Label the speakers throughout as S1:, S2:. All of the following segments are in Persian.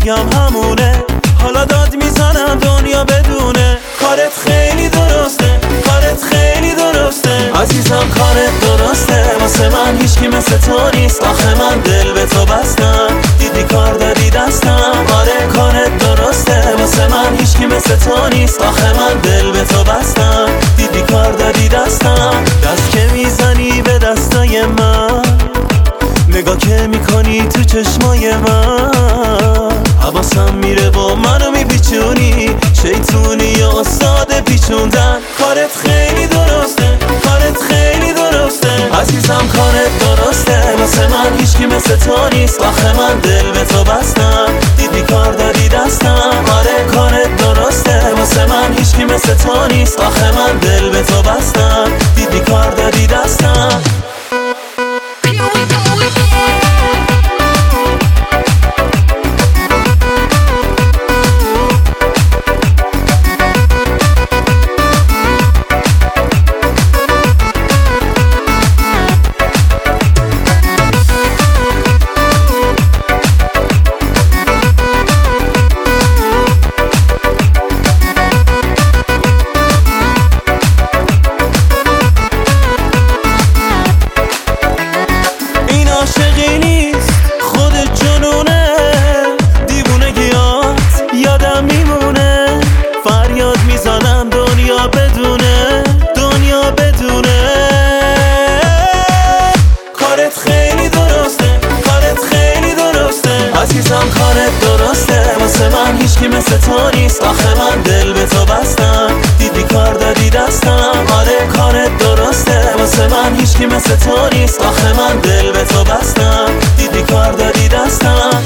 S1: میگم همونه، حالا داد میزنم دنیا بدونه. کارت خیلی درسته، کارت خیلی درسته عزیزم، کارت درسته. واسه من هیچکی مثل تو نیست، آخه من دل به تو بستم، دیدی کار دادی دستم. آره کارت درسته، واسه من هیچکی مثل تو نیست، آخه من دل به تو بستم، دیدی کار دادی دستم. دست که میزنی به دستای من، نگاه که میکنی تو چشمای من، حواسم میره و منو میپیچونی، شیطونی یا استاد پیچوندن. کارت خیلی درسته، کارت خیلی درسته عزیزم، کارت درسته. واسه من هیچکی مثل تو نیست، آخه من دل به تو بستم، دیدی کار دادی دستم. آره کارت درسته، واسه من هیچکی مثل تو نیست، آخه من دل به تو بستم، دیدی کار دادی دستم. عاشقی نیست خودت جنونه، دیوونگیات یادم میمونه، فریاد میزنم دنیا بدونه، دنیا بدونه. کارت خیلی درسته، کارت خیلی درسته عزیزم، کارت درسته. واسه من هیچکی مثل تو نیست، آخه من دل به تو بستم، دیدی کار دادی دستم. آره کارت درسته، واسه من هیچکی مثل تو نیست، آخه من دل به تو بستم، دیدی کار دادی دستم.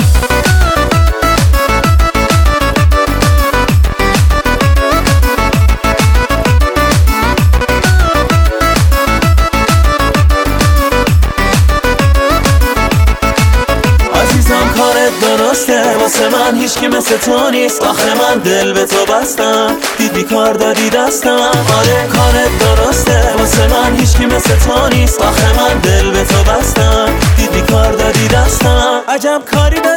S1: کارت درسته، واسه من هیچکی مثل تو نیست، آخه من دل به تو بستم، دیدی کار دادی دستم. آره کارت درسته، واسه من هیچکی مثل تو نیست، آخه من دل به تو بستم، دیدی کار دادی دستم. عجب کاری داری